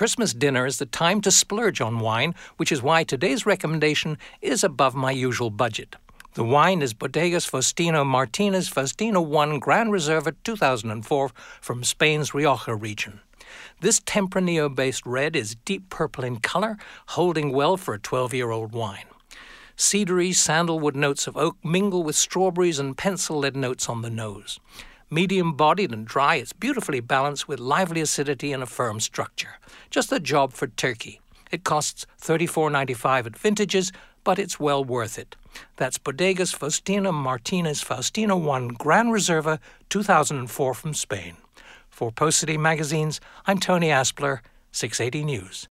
Christmas dinner is the time to splurge on wine, which is why today's recommendation is above my usual budget. The wine is Bodegas Faustino Martinez Faustino 1 Gran Reserva 2004 from Spain's Rioja region. This Tempranillo-based red is deep purple in color, holding well for a 12-year-old wine. Cedary, sandalwood notes of oak mingle with strawberries and pencil-lead notes on the nose. Medium-bodied and dry, it's beautifully balanced with lively acidity and a firm structure. Just the job for turkey. It costs $34.95 at vintages, but it's well worth it. That's Bodegas Faustino Martinez Faustino 1 Gran Reserva 2004 from Spain. For Post City Magazines, I'm Tony Aspler, 680 News.